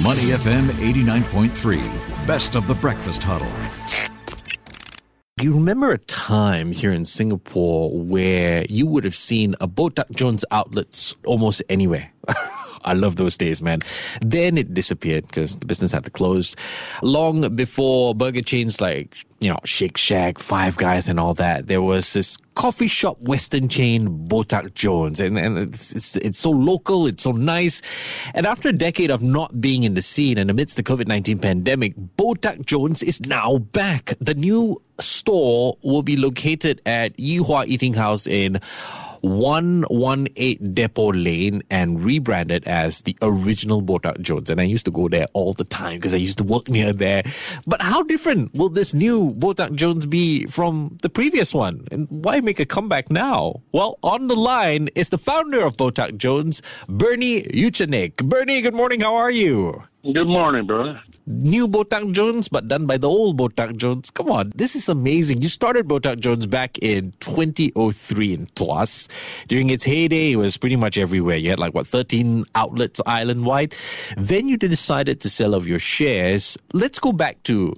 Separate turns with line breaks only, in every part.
Money FM 89.3, best of the breakfast huddle.
Do you remember a time here in Singapore where you would have seen a Botak Jones outlets almost anywhere? I love those days, man. Then it disappeared because the business had to close. Long before burger chains like, Shake Shack, Five Guys and all that, there was this coffee shop Western chain, Botak Jones. And it's so local, it's so nice. And after a decade of not being in the scene and amidst the COVID-19 pandemic, Botak Jones is now back. The new store will be located at Yi Hua Eating House in 118 Depot Lane and rebranded as the original Botak Jones. And I used to go there all the time because I used to work near there. But how different will this new Botak Jones be from the previous one? And why make a comeback now? Well, on the line is the founder of Botak Jones, Bernie Uchenick. Bernie, good morning. How are you?
Good morning, brother.
New Botak Jones, but done by the old Botak Jones. Come on, this is amazing. You started Botak Jones back in 2003 in Tuas. During its heyday, it was pretty much everywhere. You had 13 outlets island-wide. Then you decided to sell off your shares. Let's go back to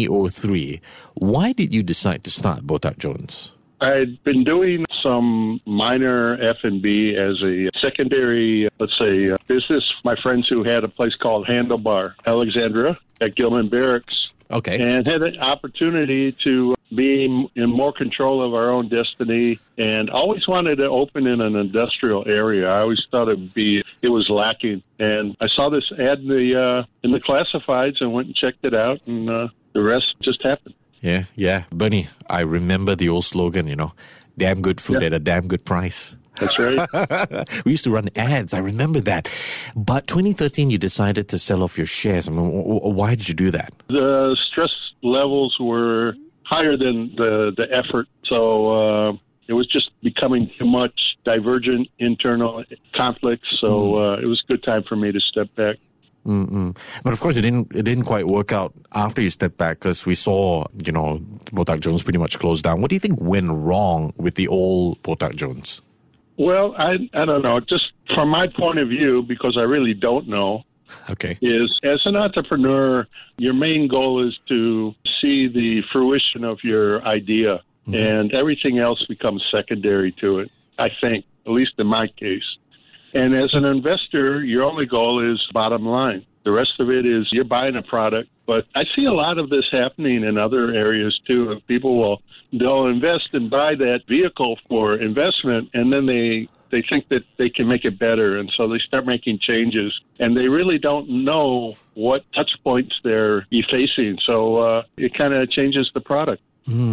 2003. Why did you decide to start Botak Jones?
I'd been doing some minor F&B as a secondary, business. My friends who had a place called Handlebar, Alexandra, at Gilman Barracks.
Okay.
And had an opportunity to be in more control of our own destiny, and always wanted to open in an industrial area. I always thought it was lacking. And I saw this ad in the classifieds and went and checked it out, and the rest just happened.
Yeah. Bernie, I remember the old slogan, damn good food at a damn good price.
That's right.
We used to run ads. I remember that. But 2013, you decided to sell off your shares. Why did you do that?
The stress levels were higher than the effort. So it was just becoming too much divergent internal conflicts. So it was a good time for me to step back.
But of course, it didn't quite work out after you stepped back, because we saw, Botak Jones pretty much closed down. What do you think went wrong with the old Botak Jones?
Well, I don't know. Just from my point of view, because I really don't know,
okay,
is as an entrepreneur, your main goal is to see the fruition of your idea, and everything else becomes secondary to it, I think, at least in my case. And as an investor, your only goal is bottom line. The rest of it is you're buying a product. But I see a lot of this happening in other areas too. People they'll invest and buy that vehicle for investment, and then they think that they can make it better. And so they start making changes, and they really don't know what touch points they're facing. So it kind of changes the product.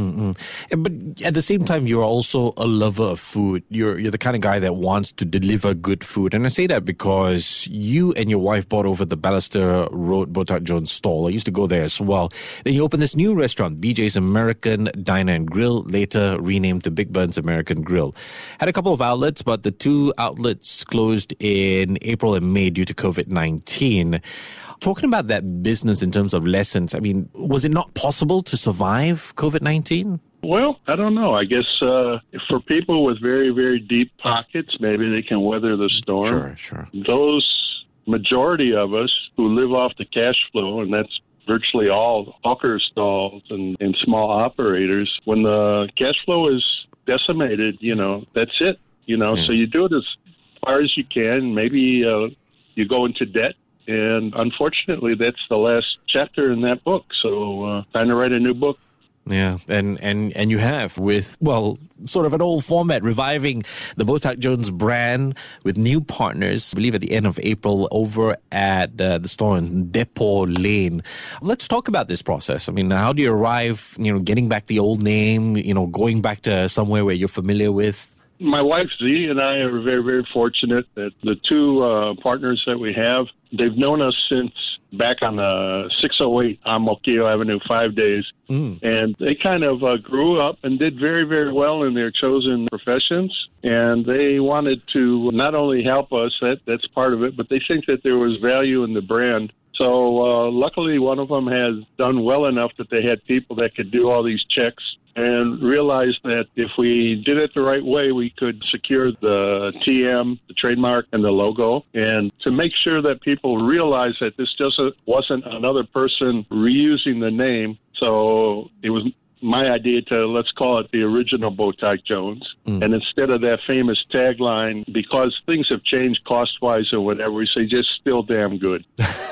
But at the same time, you're also a lover of food. You're the kind of guy that wants to deliver good food. And I say that because you and your wife bought over the Ballister Road Botak Jones stall. I used to go there as well. Then you opened this new restaurant, BJ's American Diner and Grill, later renamed to Big Burn's American Grill. Had a couple of outlets, but the two outlets closed in April and May due to COVID-19. Talking about that business in terms of lessons, was it not possible to survive COVID-19?
Well, I don't know. I guess for people with very, very deep pockets, maybe they can weather the storm.
Sure.
Those majority of us who live off the cash flow, and that's virtually all hawker stalls and small operators, when the cash flow is decimated, that's it. So you do it as far as you can. Maybe you go into debt. And unfortunately, that's the last chapter in that book. So time to write a new book.
Yeah, and you have with, sort of an old format, reviving the Botak Jones brand with new partners, I believe at the end of April, over at the store in Depot Lane. Let's talk about this process. How do you arrive, getting back the old name, going back to somewhere where you're familiar with?
My wife, Z, and I are very, very fortunate that the two partners that we have, they've known us since back on the 608 on Mokio Avenue 5 days. And they kind of grew up and did very, very well in their chosen professions. And they wanted to not only help us, that's part of it, but they think that there was value in the brand. So luckily, one of them has done well enough that they had people that could do all these checks and realized that if we did it the right way, we could secure the TM, the trademark, and the logo. And to make sure that people realize that this just wasn't another person reusing the name. So it was my idea to, let's call it the original Botak Jones. And instead of that famous tagline, because things have changed cost-wise or whatever, we say just still damn good.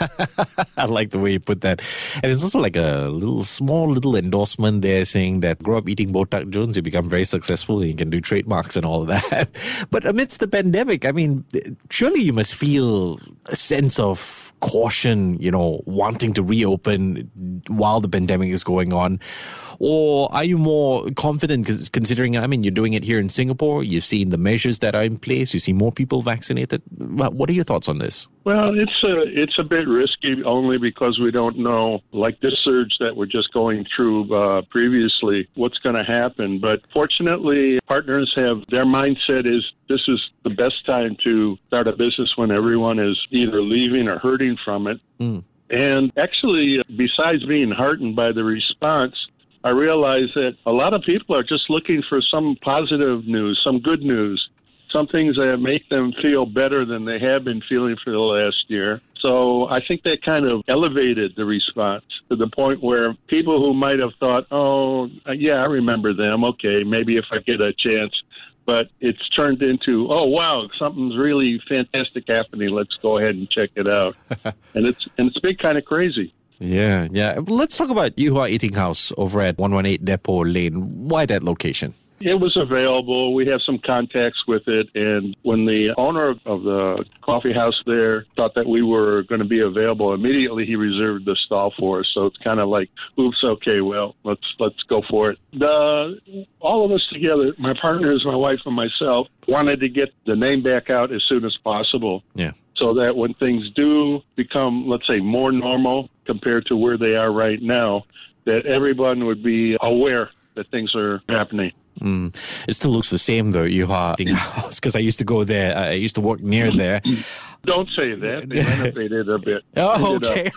I like the way you put that. And it's also like a small endorsement there saying that grow up eating Botak Jones, you become very successful and you can do trademarks and all of that. But amidst the pandemic, I mean, surely you must feel a sense of caution, wanting to reopen while the pandemic is going on. Or are you more confident considering, you're doing it here in Singapore, you've seen the measures that are in place, you see more people vaccinated. What are your thoughts on this?
Well, it's a bit risky only because we don't know, like this surge that we're just going through previously, what's going to happen. But fortunately, partners have, their mindset is this is the best time to start a business when everyone is either leaving or hurting from it. And actually, besides being heartened by the response, I realize that a lot of people are just looking for some positive news, some good news, some things that make them feel better than they have been feeling for the last year. So I think that kind of elevated the response to the point where people who might have thought, oh, yeah, I remember them. Okay, maybe if I get a chance. But it's turned into, oh, wow, something's really fantastic happening. Let's go ahead and check it out. and it's been kind of crazy.
Yeah. Let's talk about Yuhua Eating House over at 118 Depot Lane. Why that location?
It was available. We have some contacts with it. And when the owner of the coffee house there thought that we were going to be available, immediately he reserved the stall for us. So it's kind of like, oops, okay, well, let's go for it. All of us together, my partners, my wife, and myself, wanted to get the name back out as soon as possible.
Yeah.
So that when things do become, let's say, more normal compared to where they are right now, that everyone would be aware that things are happening.
It still looks the same, though, Yuhua Eating House, because I used to go there. I used to work near there.
Don't say that. They renovated a bit.
Oh, okay.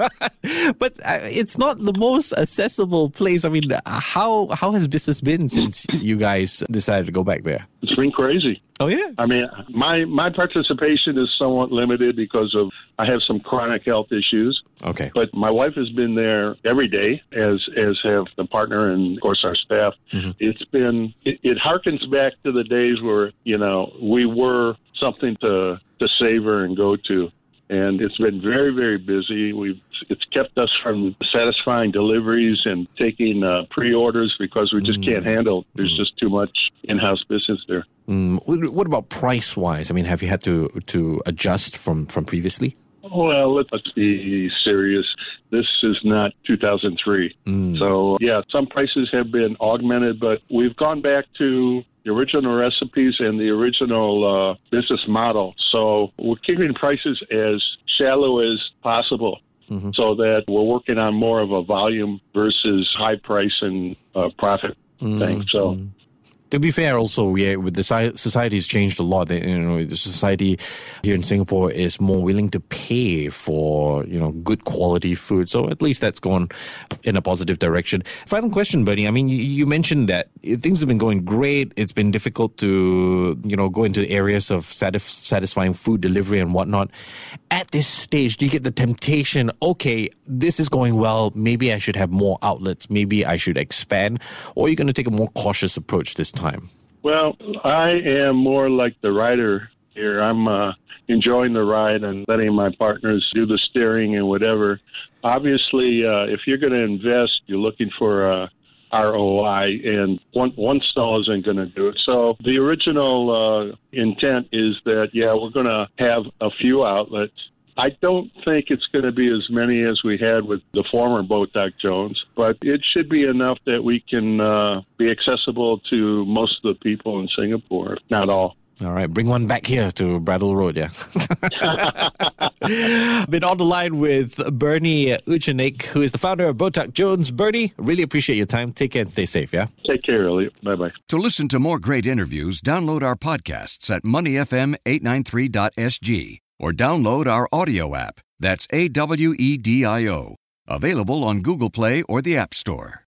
But it's not the most accessible place. I mean, how has business been since you guys decided to go back there?
It's been crazy.
Oh, yeah?
I mean, my participation is somewhat limited because of I have some chronic health issues.
Okay.
But my wife has been there every day, as have the partner and, of course, our staff. Mm-hmm. It's been, it harkens back to the days where, we were something to savor and go to. And it's been very, very busy. It's kept us from satisfying deliveries and taking pre-orders because we just can't handle. There's just too much in-house business there.
What about price-wise? I mean, have you had to adjust from previously?
Well, let's be serious. This is not 2003. So, yeah, some prices have been augmented, but we've gone back to the original recipes and the original business model. So we're keeping prices as shallow as possible so that we're working on more of a volume versus high price and profit thing. So.
To be fair, also, with the society has changed a lot. The society here in Singapore is more willing to pay for, good quality food. So at least that's gone in a positive direction. Final question, Bernie. I mean, you mentioned that things have been going great. It's been difficult to, go into areas of satisfying food delivery and whatnot. At this stage, do you get the temptation, okay, this is going well, maybe I should have more outlets, maybe I should expand, or are you going to take a more cautious approach this time?
Well, I am more like the rider here. I'm enjoying the ride and letting my partners do the steering and whatever. Obviously, if you're going to invest, you're looking for ROI, and one stall isn't going to do it. So the original intent is that, we're going to have a few outlets. I don't think it's going to be as many as we had with the former Botak Jones, but it should be enough that we can be accessible to most of the people in Singapore, if not all.
All right, bring one back here to Bradel Road, yeah. Been on the line with Bernie Uchanik, who is the founder of Botak Jones. Bernie, really appreciate your time. Take care and stay safe, yeah?
Take care, Elliot. Bye-bye.
To listen to more great interviews, download our podcasts at moneyfm893.sg or download our audio app.
That's AWEDIO. Available on Google Play or the App Store.